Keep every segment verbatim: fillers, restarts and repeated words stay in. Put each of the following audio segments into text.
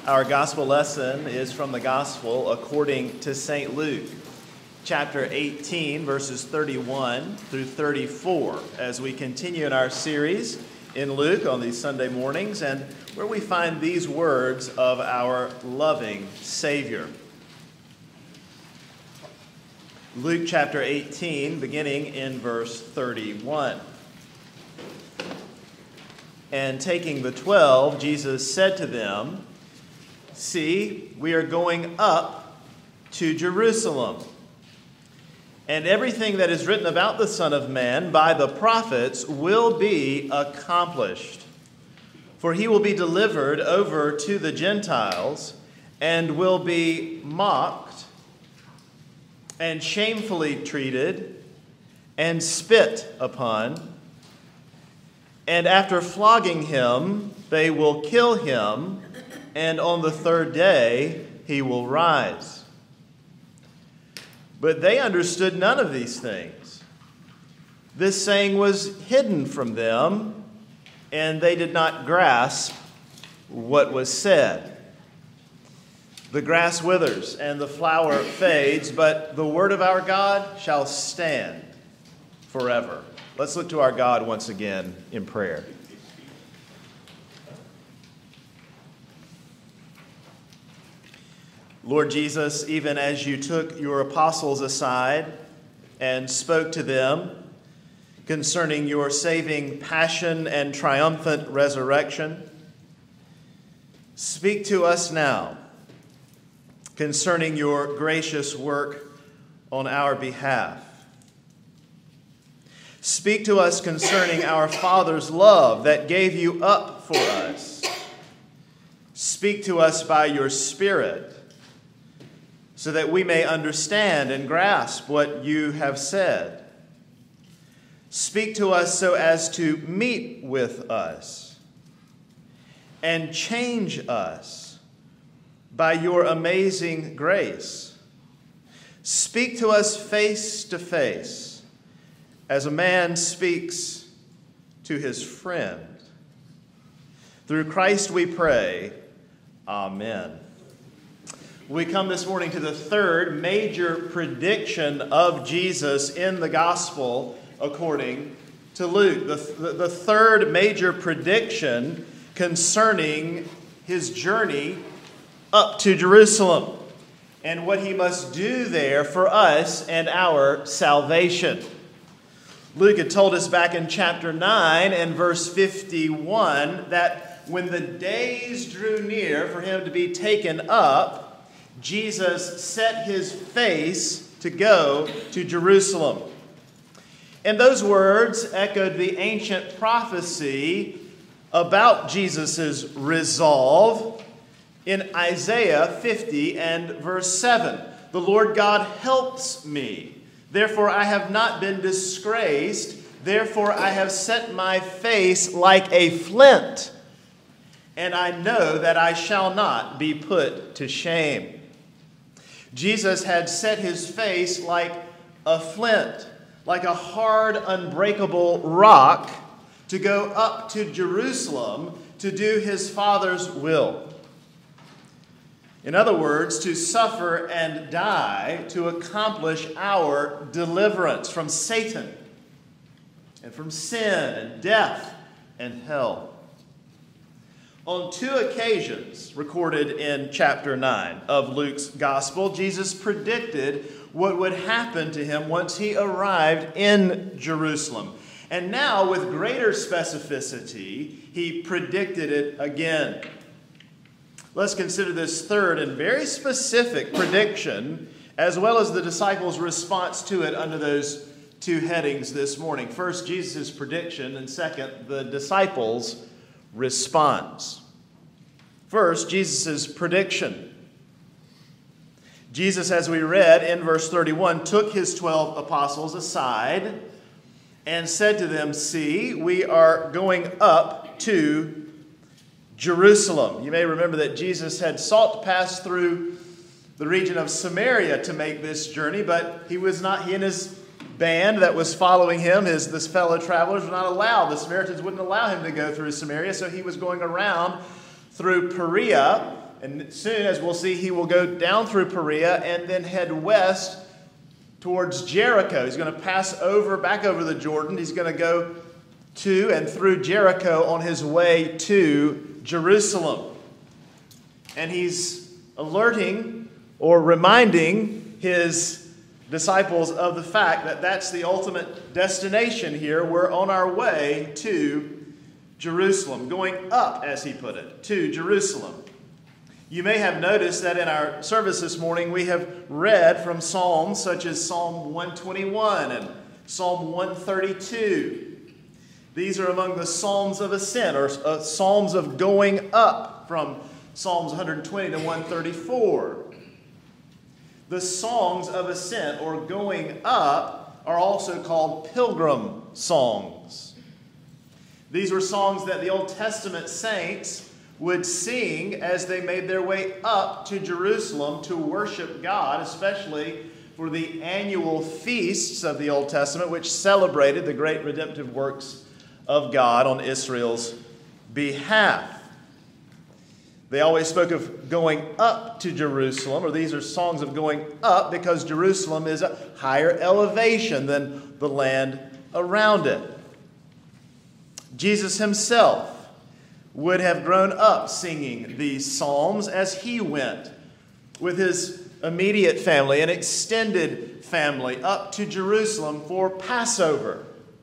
Our gospel lesson is from the gospel according to Saint Luke, chapter eighteen, verses thirty-one through thirty-four, as we continue in our series in Luke on these Sunday mornings, and where we find these words of our loving Savior. Luke chapter eighteen, beginning in verse thirty-one. And taking the twelve, Jesus said to them, "See, we are going up to Jerusalem, and everything that is written about the Son of Man by the prophets will be accomplished. For he will be delivered over to the Gentiles, and will be mocked, and shamefully treated, and spit upon. And after flogging him, they will kill him, and on the third day he will rise." But they understood none of these things. This saying was hidden from them, and they did not grasp what was said. The grass withers and the flower fades, but the word of our God shall stand forever. Let's look to our God once again in prayer. Lord Jesus, even as you took your apostles aside and spoke to them concerning your saving passion and triumphant resurrection, speak to us now concerning your gracious work on our behalf. Speak to us concerning our Father's love that gave you up for us. Speak to us by your Spirit so that we may understand and grasp what you have said. Speak to us so as to meet with us and change us by your amazing grace. Speak to us face to face, as a man speaks to his friend. Through Christ we pray. Amen. We come this morning to the third major prediction of Jesus in the gospel according to Luke. The, the, the third major prediction concerning his journey up to Jerusalem and what he must do there for us and our salvation. Luke had told us back in chapter nine and verse fifty-one that when the days drew near for him to be taken up, Jesus set his face to go to Jerusalem. And those words echoed the ancient prophecy about Jesus' resolve in Isaiah fifty and verse seven. "The Lord God helps me. Therefore I have not been disgraced. Therefore I have set my face like a flint, and I know that I shall not be put to shame." Jesus had set his face like a flint, like a hard, unbreakable rock, to go up to Jerusalem to do his Father's will. In other words, to suffer and die to accomplish our deliverance from Satan and from sin and death and hell. On two occasions recorded in chapter nine of Luke's gospel, Jesus predicted what would happen to him once he arrived in Jerusalem. And now, with greater specificity, he predicted it again. Let's consider this third and very specific prediction, as well as the disciples' response to it under those two headings this morning. First, Jesus' prediction, and second, the disciples' response. First, Jesus' prediction. Jesus, as we read in verse thirty-one, took his twelve apostles aside and said to them, "See, we are going up to Jerusalem." You may remember that Jesus had sought to pass through the region of Samaria to make this journey, but he was not, he and his band that was following him, his this fellow travelers, were not allowed. The Samaritans wouldn't allow him to go through Samaria, so he was going around through Perea And soon, as we'll see, he will go down through Perea and then head west towards Jericho. He's going to pass over, back over the Jordan. He's going to go to and through Jericho on his way to Jerusalem. And he's alerting or reminding his disciples of the fact that that's the ultimate destination here. We're on our way to Jerusalem, going up, as he put it, to Jerusalem. You may have noticed that in our service this morning we have read from Psalms such as Psalm one twenty-one and Psalm one thirty-two. These are among the Psalms of Ascent, or uh, Psalms of going up, from Psalms one twenty to one thirty-four. The Songs of Ascent, or going up, are also called pilgrim songs. These were songs that the Old Testament saints would sing as they made their way up to Jerusalem to worship God, especially for the annual feasts of the Old Testament, which celebrated the great redemptive works of God on Israel's behalf. They always spoke of going up to Jerusalem, or these are songs of going up, because Jerusalem is a higher elevation than the land around it. Jesus himself would have grown up singing these psalms as he went with his immediate family and extended family up to Jerusalem for Passover.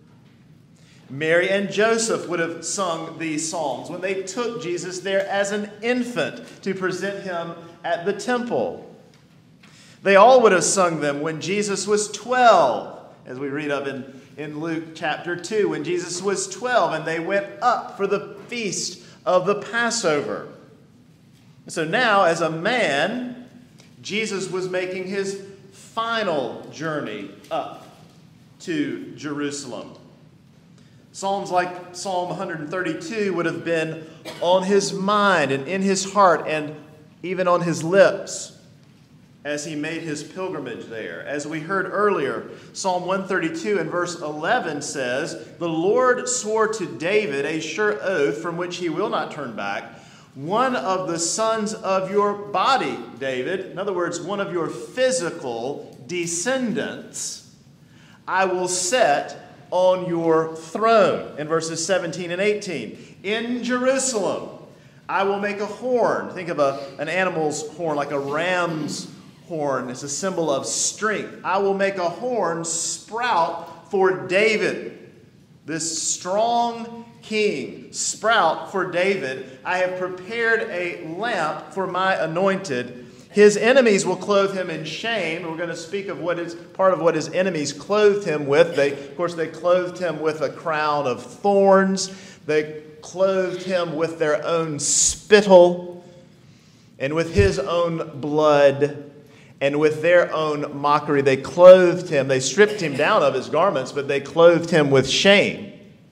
Mary and Joseph would have sung these psalms when they took Jesus there as an infant to present him at the temple. They all would have sung them when Jesus was twelve, as we read of in, in Luke chapter two, when Jesus was twelve and they went up for the feast of the Passover. So now, as a man, Jesus was making his final journey up to Jerusalem. Psalms like Psalm one thirty-two would have been on his mind and in his heart and even on his lips as he made his pilgrimage there. As we heard earlier, Psalm one thirty-two and verse eleven says, "The Lord swore to David a sure oath from which he will not turn back. One of the sons of your body, David," in other words, one of your physical descendants, "I will set on your throne," in verses seventeen and eighteen. "In Jerusalem, I will make a horn." Think of a, an animal's horn, like a ram's horn. It's a symbol of strength. "I will make a horn sprout for David." This strong king, sprout for David. "I have prepared a lamp for my anointed. His enemies will clothe him in shame." We're going to speak of what is part of what his enemies clothed him with. They, of course, they clothed him with a crown of thorns. They clothed him with their own spittle and with his own blood and with their own mockery. They clothed him. They stripped him down of his garments, but they clothed him with shame.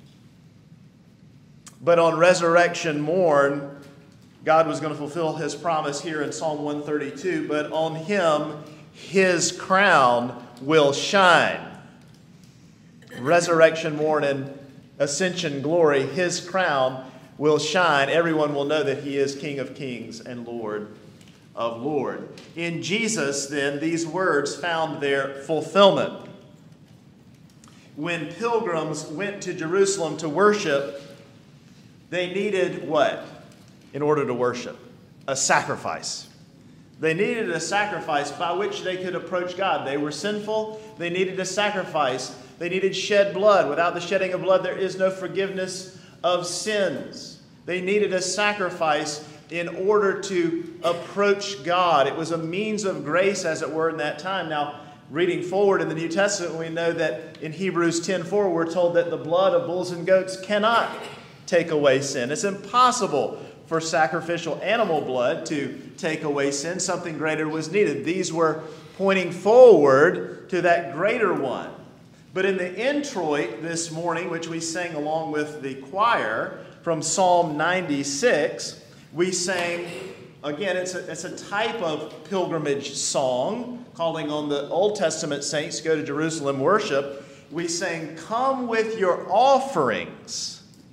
But on resurrection morn, God was going to fulfill his promise here in Psalm one thirty-two, but on him his crown will shine. Resurrection morn and ascension glory, his crown will shine. Everyone will know that he is King of kings and Lord of lords. In Jesus, then, these words found their fulfillment. When pilgrims went to Jerusalem to worship, they needed what? In order to worship? A sacrifice. They needed a sacrifice by which they could approach God. They were sinful. They needed a sacrifice. They needed shed blood. Without the shedding of blood, there is no forgiveness of sins. They needed a sacrifice in order to approach God. It was a means of grace, as it were, in that time. Now, reading forward in the New Testament, we know that in Hebrews ten four, we're told that the blood of bulls and goats cannot take away sin. It's impossible for sacrificial animal blood to take away sin. Something greater was needed. These were pointing forward to that greater one. But in the introit this morning, which we sang along with the choir from Psalm ninety-six, we sang, again, it's a, it's a type of pilgrimage song, calling on the Old Testament saints to go to Jerusalem worship. We sang, "Come with your offerings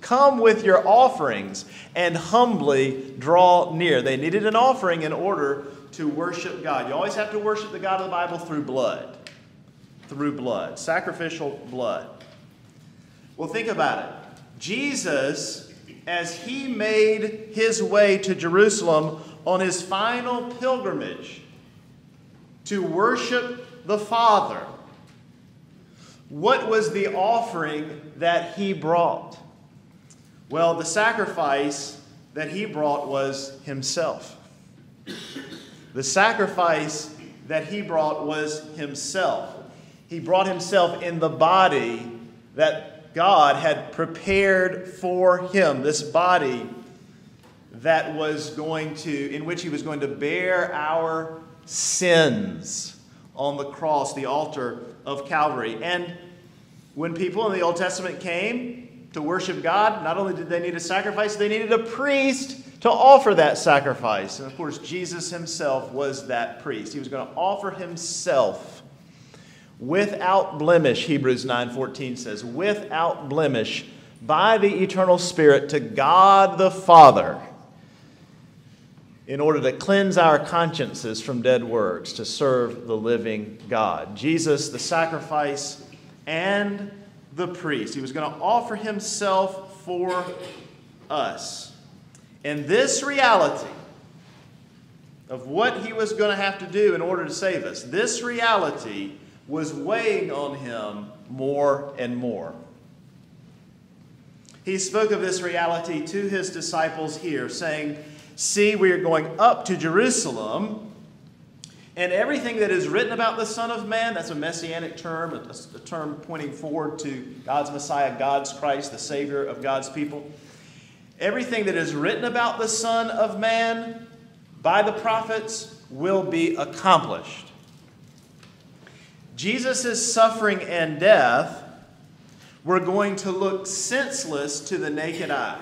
Come with your offerings and humbly draw near. They needed an offering in order to worship God. You always have to worship the God of the Bible through blood. Through blood. Sacrificial blood. Well, think about it. Jesus, as he made his way to Jerusalem on his final pilgrimage to worship the Father, what was the offering that he brought? Well, the sacrifice that he brought was himself. The sacrifice that he brought was himself. He brought himself in the body that God had prepared for him. This body that was going to, in which he was going to bear our sins on the cross, the altar of Calvary. And when people in the Old Testament came to worship God, not only did they need a sacrifice, they needed a priest to offer that sacrifice. And of course, Jesus himself was that priest. He was going to offer himself without blemish, Hebrews nine fourteen says, without blemish, by the eternal Spirit to God the Father, in order to cleanse our consciences from dead works, to serve the living God. Jesus, the sacrifice and the priest. He was going to offer himself for us. And this reality of what he was going to have to do in order to save us, this reality was weighing on him more and more. He spoke of this reality to his disciples here, saying, "See, we are going up to Jerusalem, and everything that is written about the Son of Man," that's a messianic term, a, a term pointing forward to God's Messiah, God's Christ, the Savior of God's people. Everything that is written about the Son of Man by the prophets will be accomplished. Jesus' suffering and death were going to look senseless to the naked eye.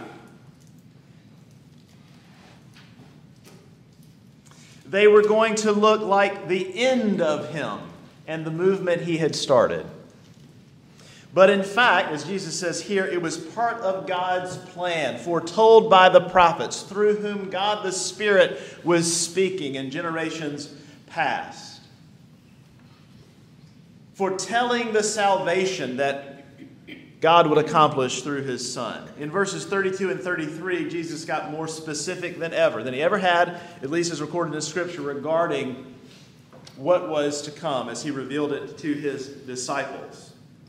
They were going to look like the end of him and the movement he had started. But in fact, as Jesus says here, it was part of God's plan, foretold by the prophets, through whom God the Spirit was speaking in generations past, foretelling the salvation that God would accomplish through his Son. In verses thirty-two and thirty-three, Jesus got more specific than ever, than he ever had, at least as recorded in Scripture, regarding what was to come as he revealed it to his disciples.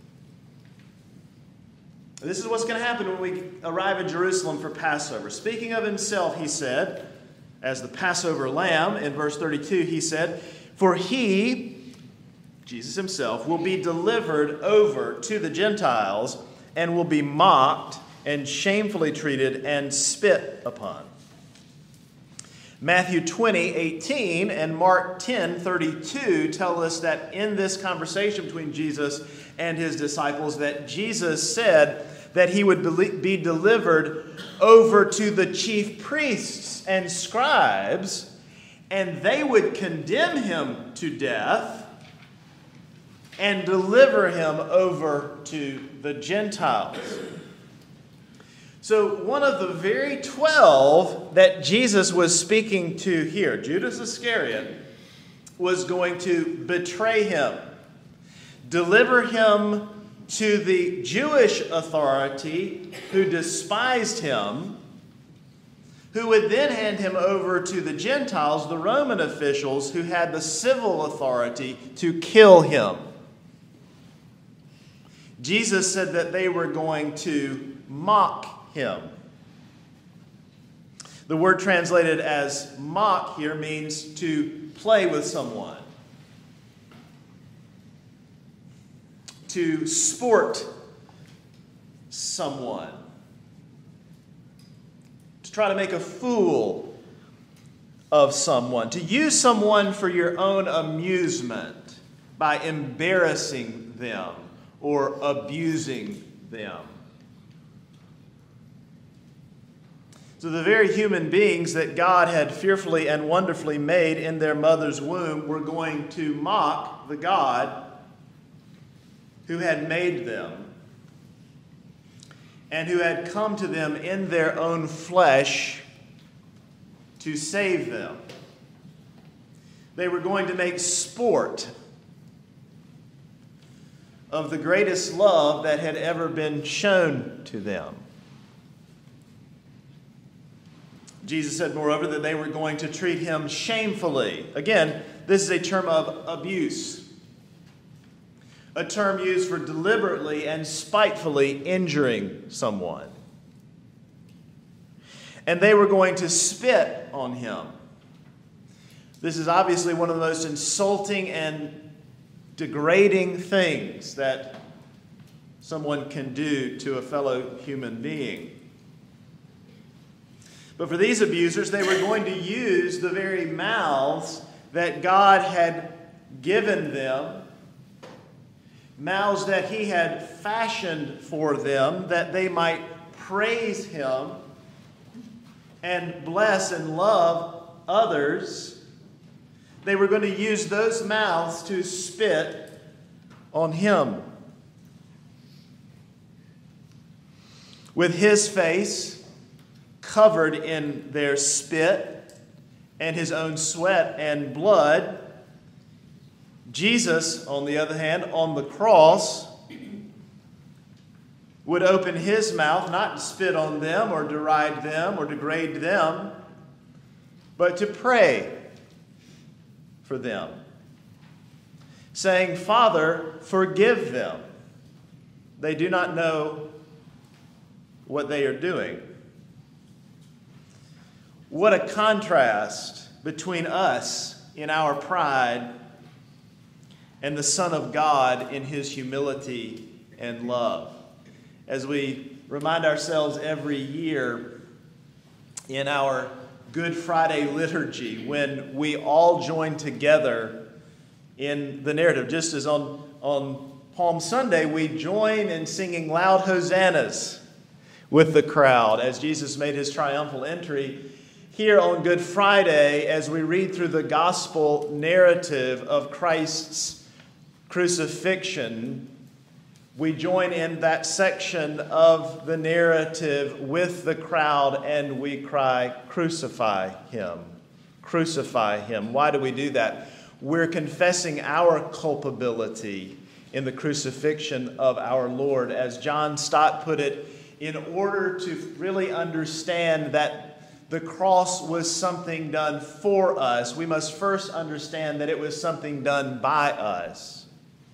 This is what's going to happen when we arrive in Jerusalem for Passover. Speaking of himself, he said, as the Passover lamb, in verse thirty-two, he said, "For he," Jesus himself, "will be delivered over to the Gentiles and will be mocked and shamefully treated and spit upon." Matthew twenty, eighteen and Mark ten, thirty-two tell us that in this conversation between Jesus and his disciples, that Jesus said that he would be delivered over to the chief priests and scribes, and they would condemn him to death and deliver him over to the Gentiles. So one of the very twelve that Jesus was speaking to here, Judas Iscariot, was going to betray him, deliver him to the Jewish authority who despised him, who would then hand him over to the Gentiles, the Roman officials, who had the civil authority to kill him. Jesus said that they were going to mock him. The word translated as mock here means to play with someone, to sport someone, to try to make a fool of someone, to use someone for your own amusement by embarrassing them or abusing them. So the very human beings that God had fearfully and wonderfully made in their mother's womb were going to mock the God who had made them. and who had come to them in their own flesh to save them. They were going to make sport of the greatest love that had ever been shown to them. Jesus said, moreover, that they were going to treat him shamefully. Again, this is a term of abuse, a term used for deliberately and spitefully injuring someone. And they were going to spit on him. This is obviously one of the most insulting and degrading things that someone can do to a fellow human being. But for these abusers, they were going to use the very mouths that God had given them, mouths that he had fashioned for them, that they might praise him and bless and love others. They were going to use those mouths to spit on him. With his face covered in their spit and his own sweat and blood, Jesus, on the other hand, on the cross, would open his mouth not to spit on them or deride them or degrade them, but to pray for them, saying, Father, forgive them. They do not know what they are doing. What a contrast between us in our pride and the Son of God in his humility and love. As we remind ourselves every year in our Good Friday liturgy, when we all join together in the narrative, just as on, on Palm Sunday, we join in singing loud hosannas with the crowd as Jesus made his triumphal entry. Here on Good Friday, as we read through the gospel narrative of Christ's crucifixion, we join in that section of the narrative with the crowd and we cry, crucify him, crucify him. Why do we do that? We're confessing our culpability in the crucifixion of our Lord. As John Stott put it, in order to really understand that the cross was something done for us, we must first understand that it was something done by us.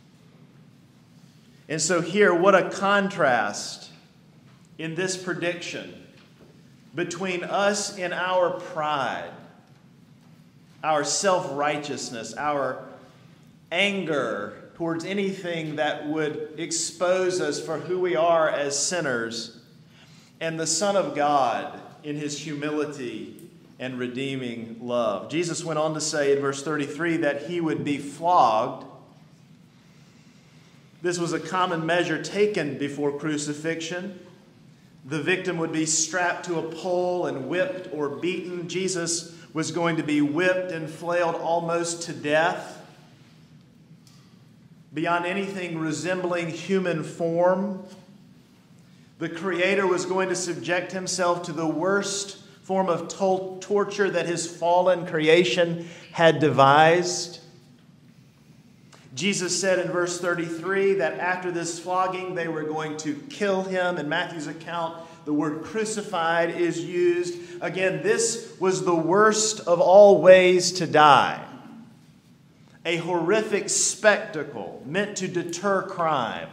And so here, what a contrast in this prediction between us in our pride, our self-righteousness, our anger towards anything that would expose us for who we are as sinners, and the Son of God in his humility and redeeming love. Jesus went on to say in verse thirty-three that he would be flogged. This was a common measure taken before crucifixion. The victim would be strapped to a pole and whipped or beaten. Jesus was going to be whipped and flailed almost to death, beyond anything resembling human form. The Creator was going to subject himself to the worst form of to- torture that his fallen creation had devised. Jesus said in verse thirty-three that after this flogging they were going to kill him. In Matthew's account, the word crucified is used. Again, this was the worst of all ways to die. A horrific spectacle meant to deter crime.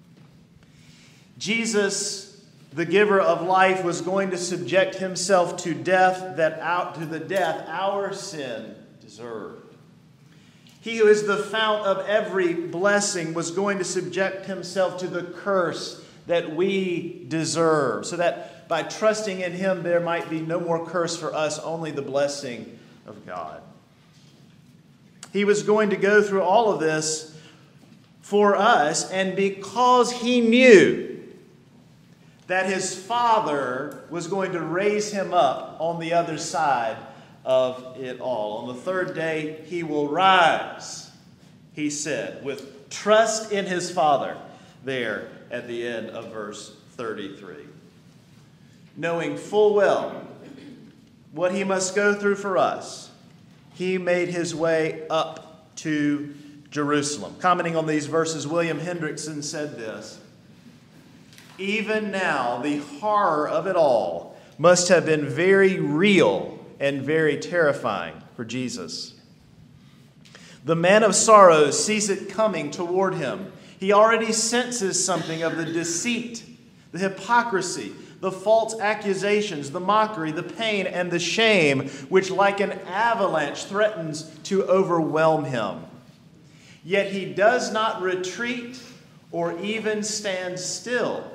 Jesus, the giver of life, was going to subject himself to death, that out to the death our sin deserved. He who is the fount of every blessing was going to subject himself to the curse that we deserve, so that by trusting in him there might be no more curse for us, only the blessing of God. He was going to go through all of this for us, and because he knew that his Father was going to raise him up on the other side of it all. On the third day, he will rise, he said, with trust in his Father there at the end of verse thirty-three. Knowing full well what he must go through for us, he made his way up to Jerusalem. Commenting on these verses, William Hendrickson said this: "Even now, the horror of it all must have been very real and very terrifying for Jesus. The man of sorrows sees it coming toward him. He already senses something of the deceit, the hypocrisy, the false accusations, the mockery, the pain, and the shame, which like an avalanche threatens to overwhelm him. Yet he does not retreat or even stand still.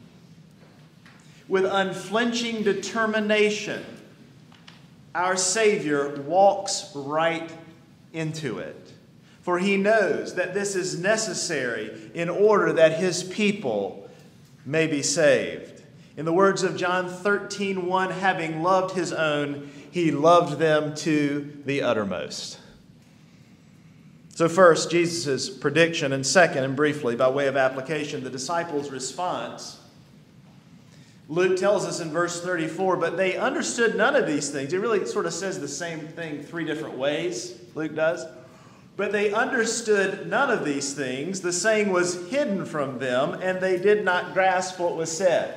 With unflinching determination, our Savior walks right into it. For he knows that this is necessary in order that his people may be saved. In the words of John thirteen one, having loved his own, he loved them to the uttermost." So first, Jesus' prediction, and second, and briefly, by way of application, the disciples' response. Luke tells us in verse thirty-four, but they understood none of these things. It really sort of says the same thing three different ways, Luke does. But they understood none of these things. The saying was hidden from them, and they did not grasp what was said.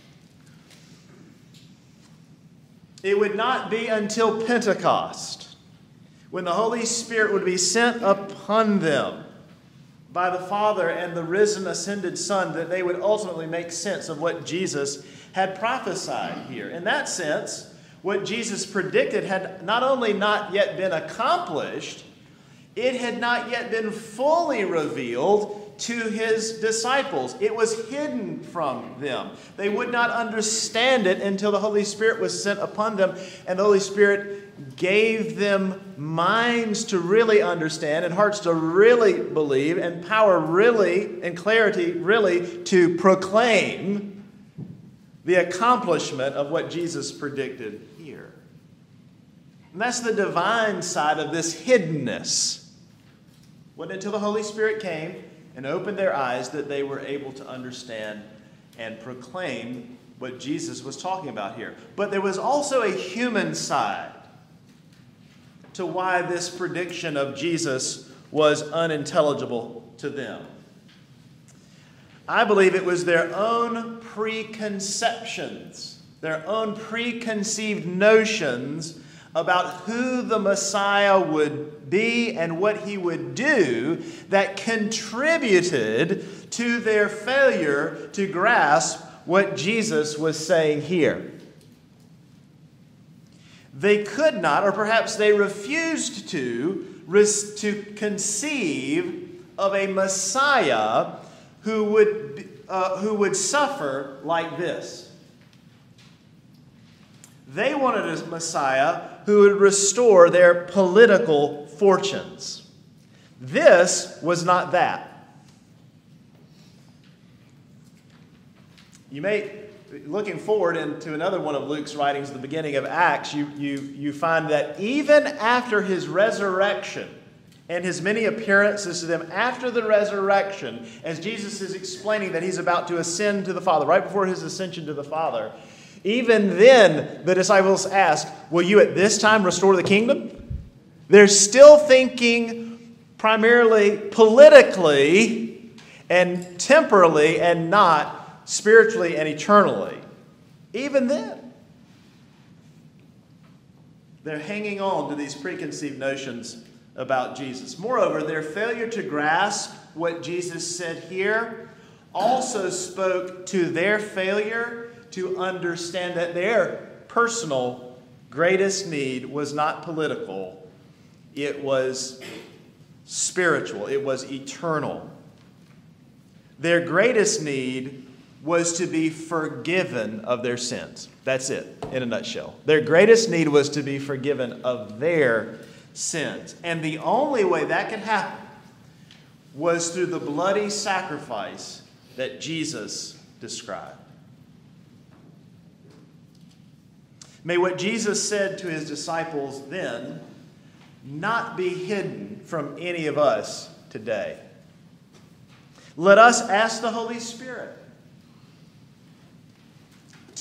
It would not be until Pentecost, when the Holy Spirit would be sent upon them by the Father and the risen, ascended Son, that they would ultimately make sense of what Jesus had prophesied here. In that sense, what Jesus predicted had not only not yet been accomplished, it had not yet been fully revealed to his disciples. It was hidden from them. They would not understand it until the Holy Spirit was sent upon them, and the Holy Spirit gave them minds to really understand and hearts to really believe and power really and clarity really to proclaim the accomplishment of what Jesus predicted here. And that's the divine side of this hiddenness. It wasn't until the Holy Spirit came and opened their eyes that they were able to understand and proclaim what Jesus was talking about here. But there was also a human side to why this prediction of Jesus was unintelligible to them. I believe it was their own preconceptions, their own preconceived notions about who the Messiah would be and what he would do that contributed to their failure to grasp what Jesus was saying here. They could not, or perhaps they refused to, to conceive of a Messiah who would, uh, who would suffer like this. They wanted a Messiah who would restore their political fortunes. This was not that. You may, looking forward into another one of Luke's writings, the beginning of Acts, you, you, you find that even after his resurrection and his many appearances to them after the resurrection, as Jesus is explaining that he's about to ascend to the Father, right before his ascension to the Father, even then the disciples asked, will you at this time restore the kingdom? They're still thinking primarily politically and temporally and not spiritually and eternally. Even then, they're hanging on to these preconceived notions about Jesus. Moreover, their failure to grasp what Jesus said here also spoke to their failure to understand that their personal greatest need was not political. It was spiritual. It was eternal. Their greatest need was to be forgiven of their sins. That's it, in a nutshell. Their greatest need was to be forgiven of their sins. And the only way that could happen was through the bloody sacrifice that Jesus described. May what Jesus said to his disciples then not be hidden from any of us today. Let us ask the Holy Spirit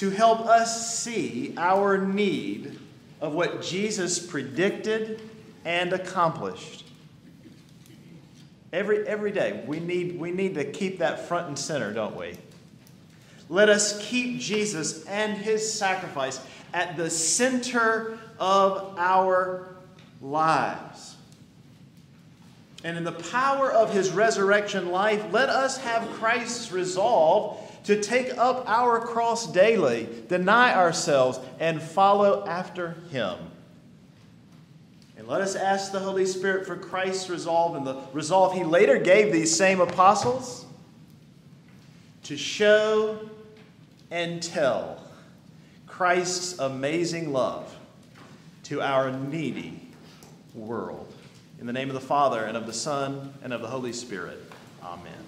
to help us see our need of what Jesus predicted and accomplished. Every, every day, we need, we need to keep that front and center, don't we? Let us keep Jesus and his sacrifice at the center of our lives. And in the power of his resurrection life, let us have Christ's resolve to take up our cross daily, deny ourselves, and follow after him. And let us ask the Holy Spirit for Christ's resolve and the resolve he later gave these same apostles to show and tell Christ's amazing love to our needy world. In the name of the Father, and of the Son, and of the Holy Spirit. Amen.